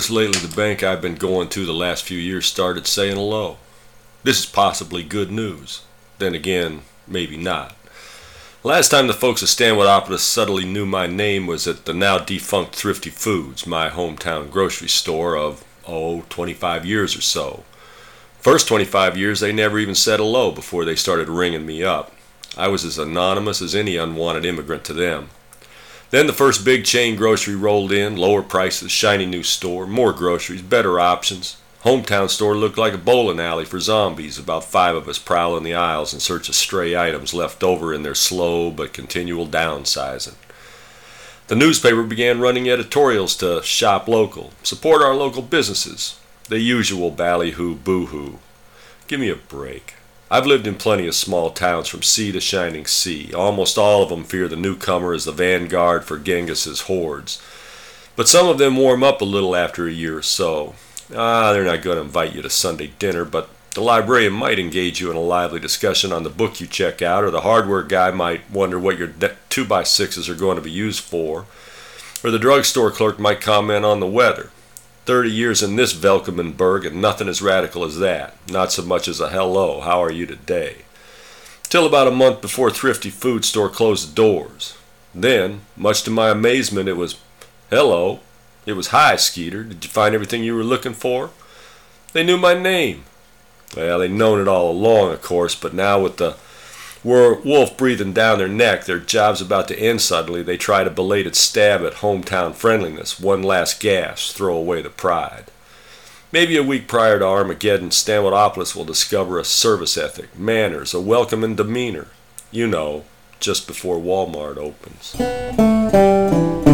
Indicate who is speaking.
Speaker 1: noticed lately the bank I've been going to the last few years started saying hello. This is possibly good news. Then again, maybe not. Last time the folks at Stanwood-opolis subtly knew my name was at the now defunct Thrifty Foods, my hometown grocery store of, 25 years or so. First 25 years they never even said hello before they started ringing me up. I was as anonymous as any unwanted immigrant to them. Then the first big chain grocery rolled in, lower prices, shiny new store, more groceries, better options. Hometown store looked like a bowling alley for zombies, about 5 of us prowling the aisles in search of stray items left over in their slow but continual downsizing. The newspaper began running editorials to shop local, support our local businesses, the usual ballyhoo boo-hoo. Give me a break. I've lived in plenty of small towns from sea to shining sea. Almost all of them fear the newcomer as the vanguard for Genghis's hordes. But some of them warm up a little after a year or so. They're not going to invite you to Sunday dinner, but the librarian might engage you in a lively discussion on the book you check out, or the hardware guy might wonder what your 2x6s are going to be used for, or the drugstore clerk might comment on the weather. 30 years in this Velkemenberg and nothing as radical as that. Not so much as a hello, how are you today? Till about a month before Thrifty Food Store closed the doors. Then, much to my amazement, it was, hello. It was, hi, Skeeter. Did you find everything you were looking for? They knew my name. Well, they'd known it all along, of course, but now with the wolf breathing down their neck, their job's about to end suddenly, they tried a belated stab at hometown friendliness, one last gasp, throw away the pride. Maybe a week prior to Armageddon, Stanwood-opolis will discover a service ethic, manners, a welcoming demeanor. You know, just before Walmart opens.